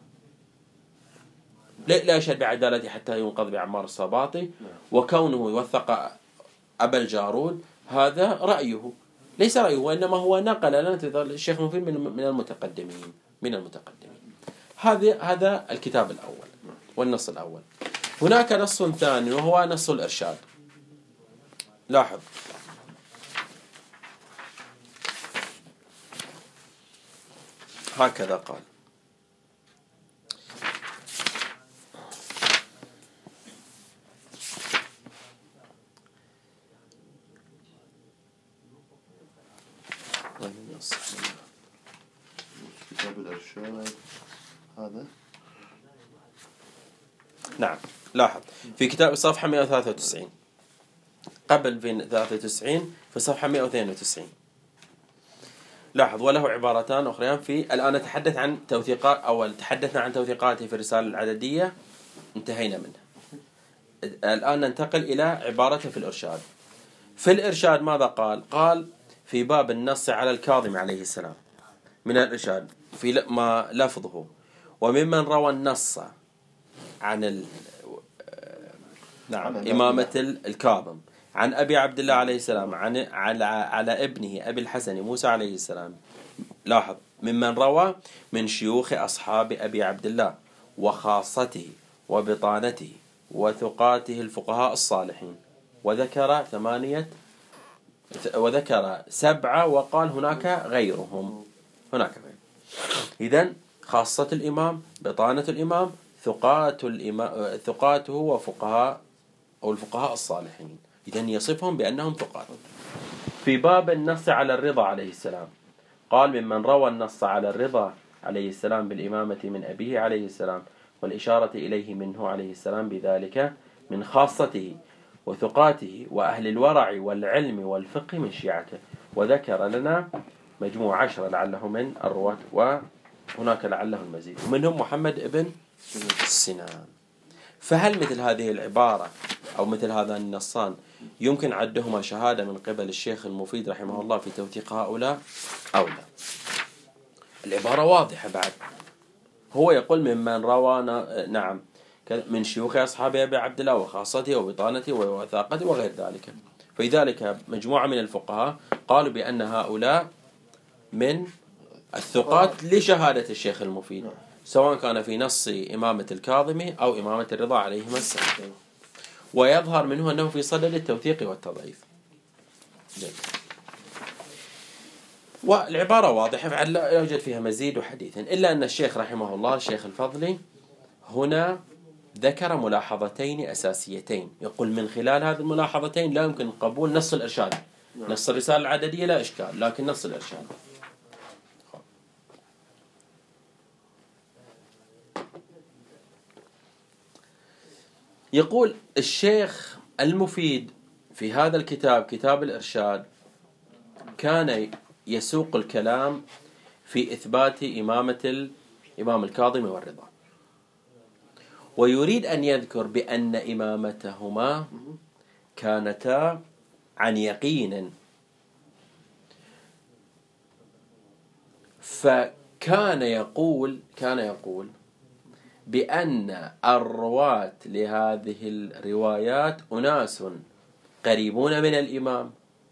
لا يشهد بعدالته حتى ينقض بعمار الصاباطي. وكونه يوثق أبا الجارود هذا رأيه، ليس رأيه، وإنما هو نقل لنا الشيخ المفيد من المتقدمين من المتقدمين. هذا هذا الكتاب الأول والنص الأول. هناك نص ثاني وهو نص الإرشاد. لاحظ، هكذا قال: كتاب الإرشاد هذا. نعم، لاحظ في كتاب الصفحة مئة وثلاثة وتسعين، قبل في ثلاثة وتسعين في صفحة مئة واثنين وتسعين. لاحظ: وله عبارتان أخريان في الآن نتحدث عن توثيقات، أو تحدثنا عن توثيقاته في الرسالة العددية، انتهينا منها. الآن ننتقل إلى عبارته في الإرشاد. في الإرشاد ماذا قال؟ قال في باب النص على الكاظم عليه السلام من الإرشاد في ما لفظه: وممن روى النص عن ال... نعم إمامة الكاظم عن أبي عبد الله عليه السلام عن على على ابنه أبي الحسن موسى عليه السلام. لاحظ: ممن روى من شيوخ أصحاب أبي عبد الله وخاصته وبطانته وثقاته الفقهاء الصالحين. وذكر ثمانية وذكر سبعة وقال هناك غيرهم، هناك غير. إذن خاصة الإمام، بطانة الإمام، ثقات الإمام، ثقاته وفقهاء أو الفقهاء الصالحين. إذن يصفهم بأنهم ثقات. في باب النص على الرضا عليه السلام قال: ممن روى النص على الرضا عليه السلام بالإمامة من أبيه عليه السلام والإشارة إليه منه عليه السلام بذلك من خاصته وثقاته وأهل الورع والعلم والفقه من شيعته. وذكر لنا مجموعة عشرة لعله من الرواة، وهناك لعله المزيد، ومنهم محمد ابن سنان. فهل مثل هذه العبارة أو مثل هذا النصان يمكن عدهما شهادة من قبل الشيخ المفيد رحمه الله في توثيق هؤلاء أو لا؟ العبارة واضحة بعد. هو يقول ممن روى نعم من شيوخ أصحاب أبي عبد الله وخاصته وبطانته ووثاقته وغير ذلك. في ذلك مجموعة من الفقهاء قالوا بأن هؤلاء من الثقات لشهادة الشيخ المفيد، سواء كان في نص إمامة الكاظمي أو إمامة الرضا عليهما السلام، ويظهر منه أنه في صدد التوثيق والتضعيف. جيد. والعبارة واضحة، لا يوجد فيها مزيد وحديث، إلا أن الشيخ رحمه الله الشيخ الفضلي هنا ذكر ملاحظتين أساسيتين، يقول من خلال هذه الملاحظتين لا يمكن قبول نص الإرشاد. نص الرسالة العددية لا إشكال، لكن نص الإرشاد. يقول الشيخ المفيد في هذا الكتاب كتاب الإرشاد كان يسوق الكلام في إثبات إمامة الإمام الكاظمي والرضا، ويريد أن يذكر بأن إمامتهما كانتا عن يقين، فكان يقول كان يقول بأن الرواة لهذه الروايات أناس قريبون من الإمام،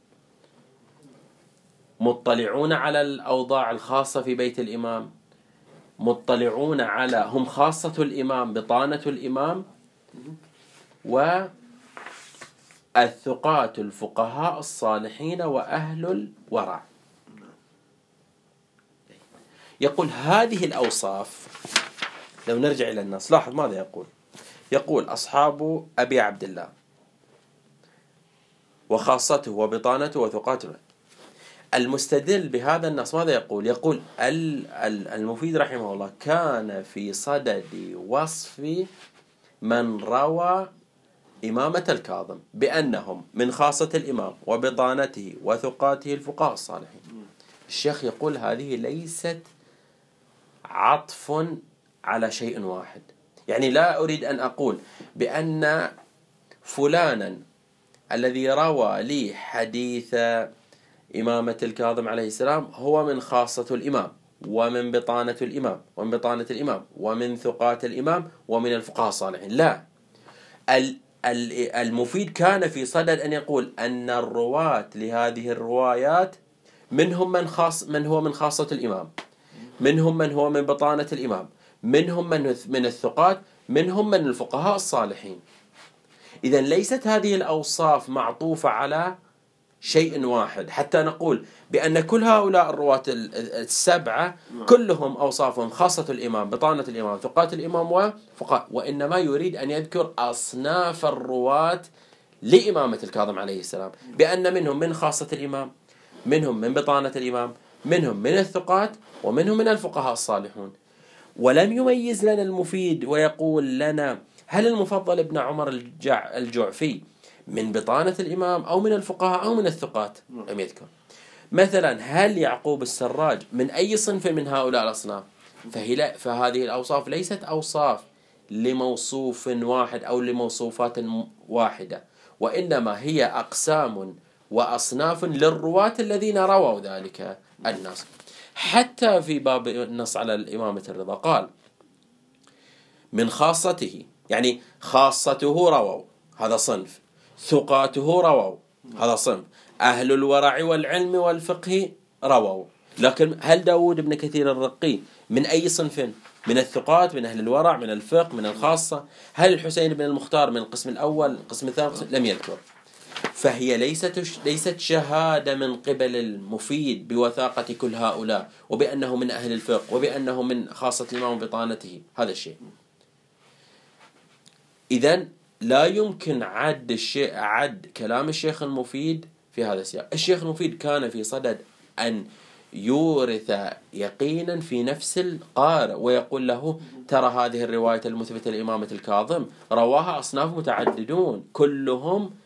مطلعون على الأوضاع الخاصة في بيت الإمام، مطلعون على هم خاصة الإمام بطانة الإمام، والثقات الفقهاء الصالحين وأهل الورع. يقول هذه الأوصاف، لو نرجع إلى النص لاحظ ماذا يقول. يقول أصحاب أبي عبد الله وخاصته وبطانته وثقاته. المستدل بهذا النص ماذا يقول؟ يقول المفيد رحمه الله كان في صدد وصف من روى إمامة الكاظم بأنهم من خاصة الإمام وبطانته وثقاته الفقهاء الصالحين. الشيخ يقول هذه ليست عطف على شيء واحد، يعني لا أريد أن أقول بأن فلانا الذي روى لي حديث إمامة الكاظم عليه السلام هو من خاصة الإمام ومن بطانة الإمام ومن بطانة الإمام ومن ثقات الإمام ومن الفقهاء الصالحين. لا، المفيد كان في صدد أن يقول أن الرواة لهذه الروايات منهم من خاص من هو من خاصة الإمام، منهم من هو من بطانة الإمام، منهم من من الثقات، منهم من الفقهاء الصالحين. إذن ليست هذه الأوصاف معطوفة على شيء واحد حتى نقول بأن كل هؤلاء الرواة السبعة كلهم أوصافهم خاصة الإمام، بطانة الإمام، ثقات الإمام وفقهاء، وإنما يريد أن يذكر أصناف الرواة لإمامة الكاظم عليه السلام بأن منهم من خاصة الإمام، منهم من بطانة الإمام، منهم من الثقات، ومنهم من الفقهاء الصالحون. ولم يميز لنا المفيد ويقول لنا هل المفضل ابن عمر الجع الجعفي من بطانة الإمام أو من الفقهاء أو من الثقات، لم يذكر. مثلا هل يعقوب السراج من أي صنف من هؤلاء الأصناف؟ فهذه الأوصاف ليست أوصاف لموصوف واحد أو لموصوفات واحدة، وإنما هي أقسام وأصناف للرواة الذين رووا ذلك النص. حتى في باب النص على الإمامة الرضا قال من خاصته، يعني خاصته رووا هذا صنف، ثقاته رووا هذا صنف، أهل الورع والعلم والفقه رووا. لكن هل داود بن كثير الرقي من أي صنف؟ من الثقات، من أهل الورع، من الفقه، من الخاصة؟ هل الحسين بن المختار من القسم الأول، القسم الثاني؟ لم يذكر. فهي ليست ليست شهادة من قبل المفيد بوثاقة كل هؤلاء وبأنه من أهل الفقه وبأنه من خاصة الإمام بطانته، هذا الشيء. إذن لا يمكن عد الشيء عد كلام الشيخ المفيد في هذا السياق. الشيخ المفيد كان في صدد أن يورث يقينا في نفس القارئ ويقول له ترى هذه الرواية المثبتة لإمامة الكاظم رواها أصناف متعددون كلهم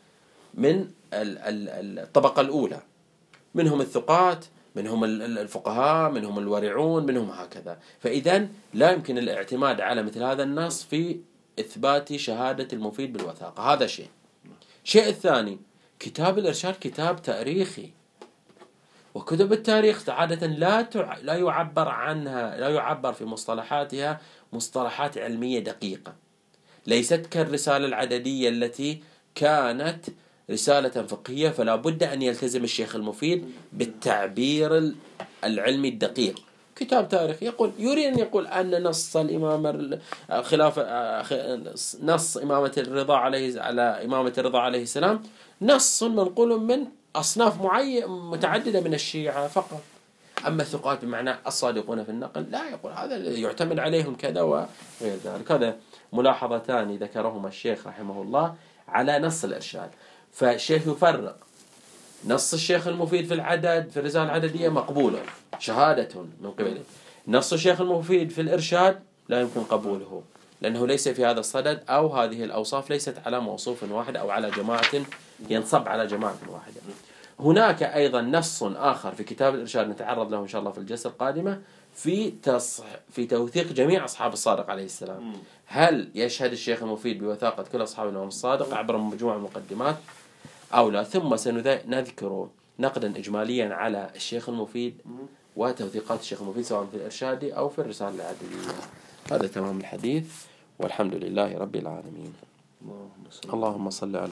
من الطبقة الأولى، منهم الثقات، منهم الفقهاء، منهم الورعون، منهم هكذا. فإذا لا يمكن الاعتماد على مثل هذا النص في إثبات شهادة المفيد بالوثاقة. هذا شيء. الشيء الثاني، كتاب الإرشاد كتاب تاريخي، وكتب التاريخ عادة لا تع... لا يعبر عنها لا يعبر في مصطلحاتها مصطلحات علمية دقيقة، ليست كالرسالة العددية التي كانت رسالة فقهية، فلا بد أن يلتزم الشيخ المفيد بالتعبير العلمي الدقيق. كتاب تاريخ يقول يريد أن يقول أن نص الإمام خلاف نص إمامة الرضا عليه على إمامة الرضا عليه السلام نص منقول من أصناف معينة متعددة من الشيعة فقط. أما الثقات بمعنى الصادقون في النقل لا يقول هذا يعتمد عليهم كذا وغير ذلك. هذا ملاحظتان ذكرهما الشيخ رحمه الله على نص الإرشاد. فالشيخ يفرق نص الشيخ المفيد في العدد في الرسالة العددية مقبولة شهادة من قبله، نص الشيخ المفيد في الإرشاد لا يمكن قبوله لأنه ليس في هذا الصدد، أو هذه الأوصاف ليست على موصوف واحد أو على جماعة ينصب على جماعة واحدة. هناك أيضا نص آخر في كتاب الإرشاد نتعرض له إن شاء الله في الجلسة القادمة في تصح في توثيق جميع أصحاب الصادق عليه السلام. هل يشهد الشيخ المفيد بوثاقة كل أصحاب الإمام الصادق عبر مجموعة مقدمات أو لا؟ ثم سنذكر نقدا إجماليا على الشيخ المفيد وتوثيقات الشيخ المفيد سواء في الإرشاد أو في الرسالة العددية. هذا تمام الحديث، والحمد لله رب العالمين. اللهم صل على